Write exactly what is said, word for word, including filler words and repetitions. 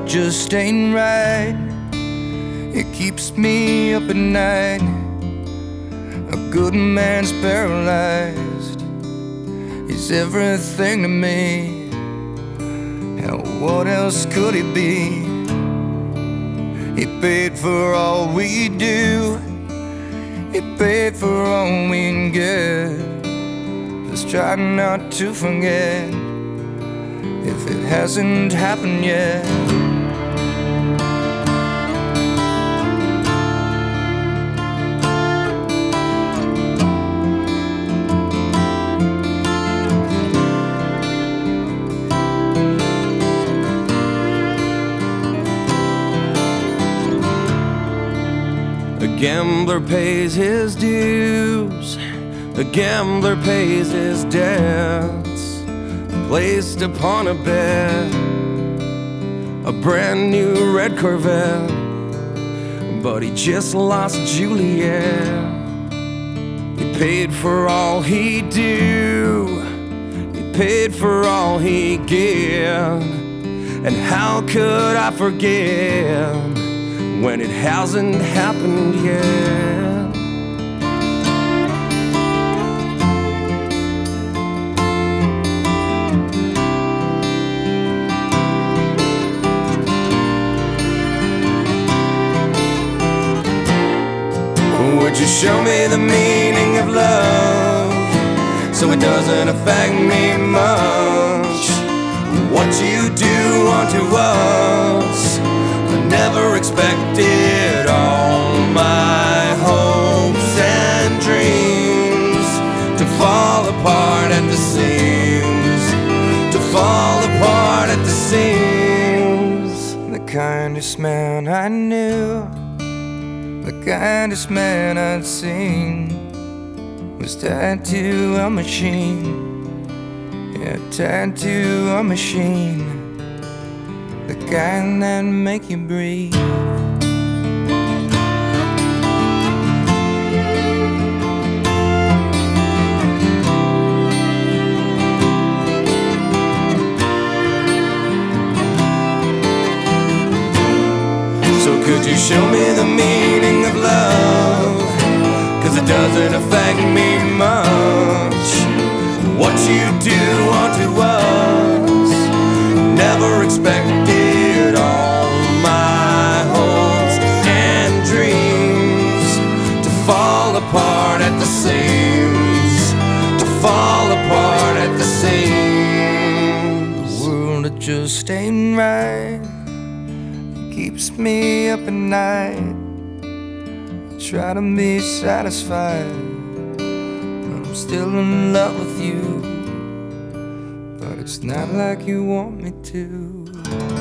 just ain't right. It keeps me up at night. A good man's paralyzed. He's everything to me. Hell, what else could he be? He paid for all we do. He paid for all we can get. Just try not to forget if it hasn't happened yet. A gambler pays his dues, a gambler pays his debts, placed upon a bed a brand new red Corvette. But he just lost Juliet. He paid for all he do, he paid for all he give. And how could I forget when it hasn't happened yet? Would you show me the meaning of love so it doesn't affect me much? What you do unto us, I never expected. All my hopes and dreams to fall apart at the seams, to fall apart at the seams. The kindest man I knew, the kindest man I'd seen, was tied to a machine. Yeah, tied to a machine, the kind that make you breathe. So could you show me the meaning of love? 'Cause it doesn't affect me much. What you do unto us, never expected. All my hopes and dreams to fall apart at the seams, to fall apart at the seams. The world, it just ain't right. It keeps me up at night. I try to be satisfied. I'm still in love with you, but it's not like you want me to.